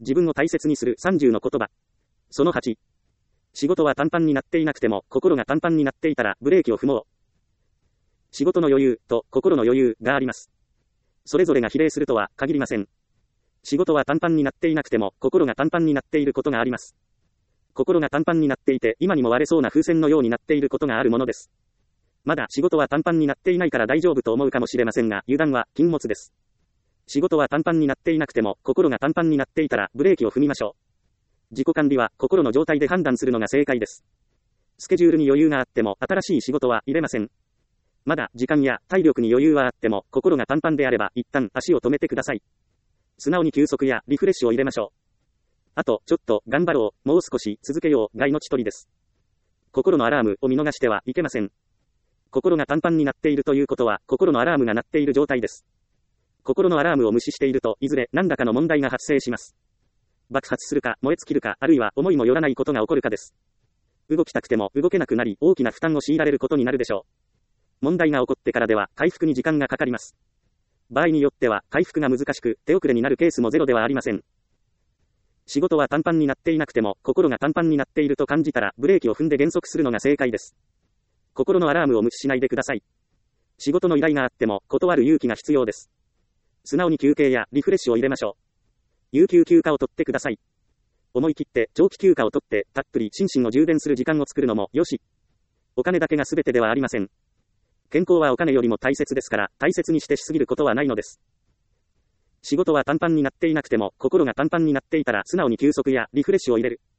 自分を大切にする30の言葉。その8。仕事は短パンになっていなくても、心が短パンになっていたら、ブレーキを踏もう。仕事の余裕と心の余裕があります。それぞれが比例するとは限りません。仕事は短パンになっていなくても、心が短パンになっていることがあります。心が短パンになっていて、今にも割れそうな風船のようになっていることがあるものです。まだ仕事は短パンになっていないから大丈夫と思うかもしれませんが、油断は禁物です。仕事は短パンになっていなくても、心が短パンになっていたら、ブレーキを踏みましょう。自己管理は、心の状態で判断するのが正解です。スケジュールに余裕があっても、新しい仕事は入れません。まだ、時間や体力に余裕はあっても、心が短パンであれば、一旦足を止めてください。素直に休息やリフレッシュを入れましょう。あと、ちょっと、頑張ろう、もう少し、続けよう、が命取りです。心のアラームを見逃してはいけません。心が短パンになっているということは、心のアラームが鳴っている状態です。心のアラームを無視していると、いずれ何らかの問題が発生します。爆発するか、燃え尽きるか、あるいは思いもよらないことが起こるかです。動きたくても動けなくなり、大きな負担を強いられることになるでしょう。問題が起こってからでは、回復に時間がかかります。場合によっては、回復が難しく、手遅れになるケースもゼロではありません。仕事は短パンになっていなくても、心が短パンになっていると感じたら、ブレーキを踏んで減速するのが正解です。心のアラームを無視しないでください。仕事の依頼があっても、断る勇気が必要です。素直に休憩やリフレッシュを入れましょう。有給休暇を取ってください。思い切って長期休暇を取って、たっぷり心身を充電する時間を作るのもよし。お金だけが全てではありません。健康はお金よりも大切ですから、大切にしてしすぎることはないのです。仕事は短パンになっていなくても、心が短パンになっていたら素直に休息やリフレッシュを入れる。